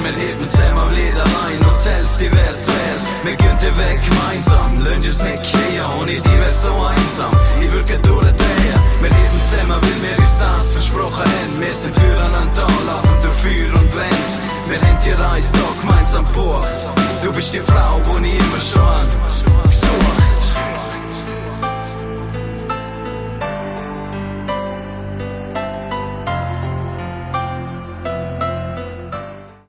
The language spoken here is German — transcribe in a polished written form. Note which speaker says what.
Speaker 1: wir heben zusammen Lieder rein und die Hälfte wird wert. Wir gehen den Weg gemeinsam, lassen es nicht kriegen, ohne die wär so einsam. Ich würd gerne durchdrehen, wir heben zusammen, weil wir uns das versprochen haben. Wir sind füreinander da, laufen durch Feuer und Wind. Wir haben die Reise da gemeinsam gebucht. Du bist die Frau, die ich immer schon